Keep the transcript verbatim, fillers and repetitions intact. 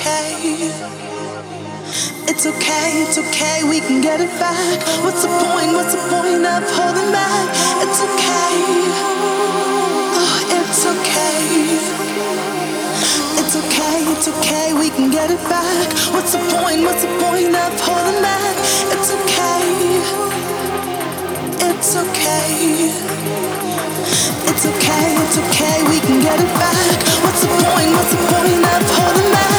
okay. It's okay, it's okay, we can get it back. What's the point, what's the point of holding back? It's okay, oh, it's okay. It's okay, it's okay, we can get it back. What's the point, what's the point of holding back? It's okay, it's okay. It's okay, it's okay, we can get it back. What's the point, what's the point of holding back?